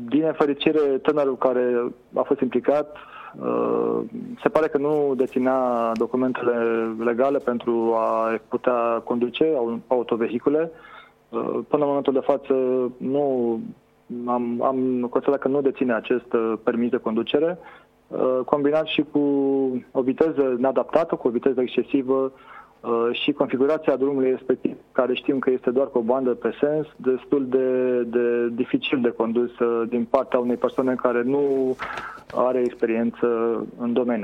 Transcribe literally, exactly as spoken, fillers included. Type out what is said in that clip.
din nefericire, tânărul care a fost implicat se pare că nu deținea documentele legale pentru a putea conduce autovehicule. Până în momentul de față nu am, am constatat că nu deține acest permis de conducere, combinat și cu o viteză neadaptată, cu o viteză excesivă și configurația drumului respectiv, care știm că este doar cu o bandă pe sens, destul de, de dificil de condus din partea unei persoane care nu are experiență în domeniu.